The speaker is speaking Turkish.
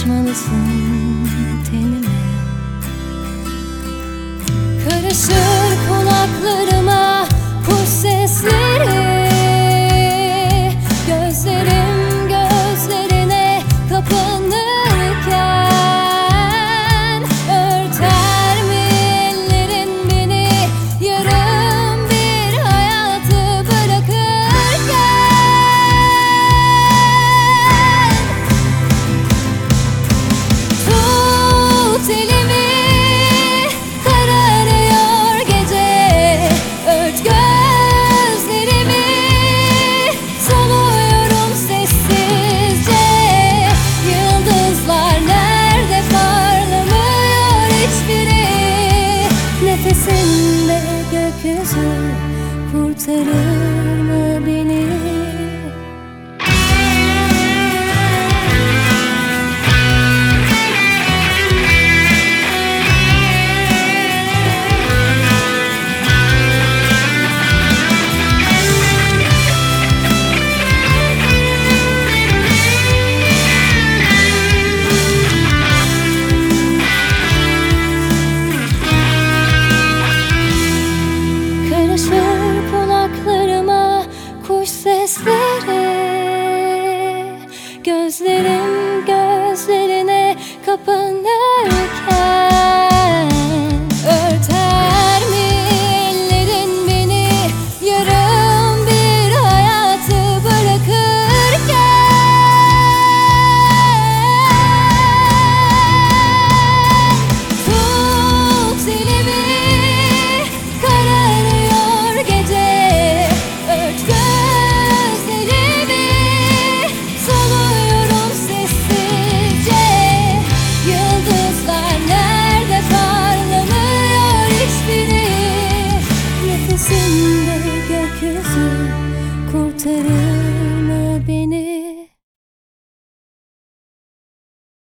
Karışmalısın tenime. Karışır kulaklarıma kuş sesleri. Gözlerim gözlerine kapanırken örter mi ellerin beni yarım bir hayatı bırakırken? Tut elimi, kararıyor gece, ört gözlerimi, soluyorum sessizce. Yıldızlar nerede, parlamıyor hiçbiri. Nefesinde gökyüzü kurtarır mı beni? Karışır kulaklarıma kuş sesleri. Gözlerim gözlerine kapanır.